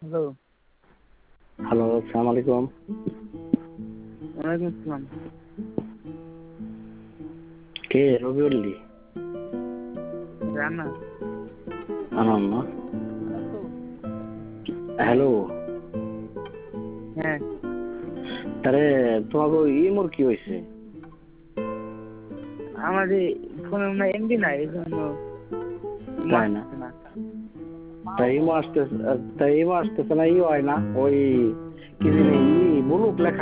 Hello. Hello, আসসালামু আলাইকুম। ওয়ালাইকুম আসসালাম। কে রবিউল্লি? রান্না। আনাম না। হ্যালো। হ্যাঁ, তারে তোমাকে ইমোর কি হয়েছে? আমার ফোনে মনে এমবি নাই, এই জন্য তাই না? তাই ইমো আসতেছে না, ই হয় না ওই কি জানি ব্লুক লেখা